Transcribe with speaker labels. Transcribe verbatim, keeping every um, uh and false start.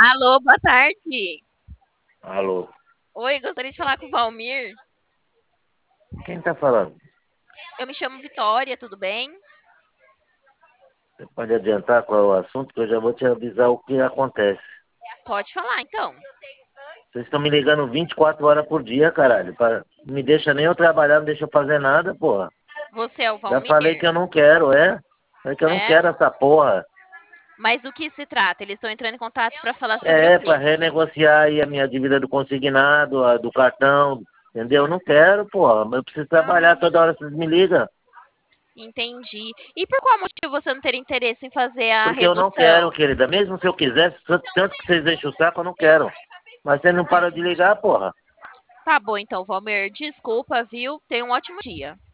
Speaker 1: Alô, boa tarde.
Speaker 2: Alô,
Speaker 1: Oi, gostaria de falar com o Valmir.
Speaker 2: quem tá falando?
Speaker 1: Eu me chamo Vitória, tudo bem?
Speaker 2: Você pode adiantar qual é o assunto, que eu já vou te avisar o que acontece.
Speaker 1: Pode falar, então.
Speaker 2: Vocês estão me ligando vinte e quatro horas por dia, caralho. Pra... Não me deixa nem eu trabalhar, não deixa eu fazer nada, porra.
Speaker 1: Você é o
Speaker 2: Já falei
Speaker 1: Valmir?
Speaker 2: que eu não quero, é? Falei que eu não
Speaker 1: É?
Speaker 2: quero essa porra.
Speaker 1: Mas do que se trata? Eles estão entrando em contato para falar sobre o
Speaker 2: É, pra
Speaker 1: quê?
Speaker 2: renegociar aí a minha dívida do consignado, a do cartão, entendeu? Eu não quero, porra. Mas eu preciso trabalhar
Speaker 1: Ah,
Speaker 2: toda hora, vocês me ligam.
Speaker 1: entendi. E por qual motivo você não teria interesse em fazer a
Speaker 2: Porque eu não quero,
Speaker 1: redução?
Speaker 2: querida. Mesmo se eu quisesse, tanto que vocês enchem o saco, eu não quero. Mas você não para de ligar, porra.
Speaker 1: Tá bom, então, Valmir. Desculpa, viu? Tenha um ótimo dia.